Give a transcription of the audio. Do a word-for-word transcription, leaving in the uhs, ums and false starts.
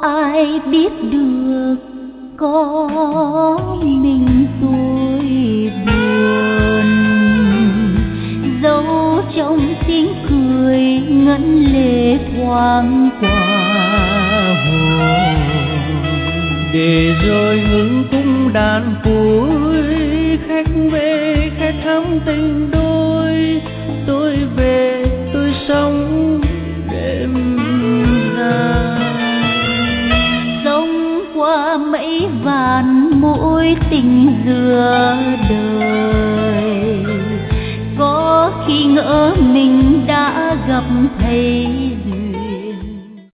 ai biết được có mình tôi buồn, dấu trong tiếng cười ngấn lệ thoáng qua hồn. Để rồi ngưng cung đàn cuối, khách về khách thắm tình đôi. Tôi về tôi sống đêm dài, sống qua mấy vàn mối tình giữa đời. Có khi ngỡ mình đã gặp thầy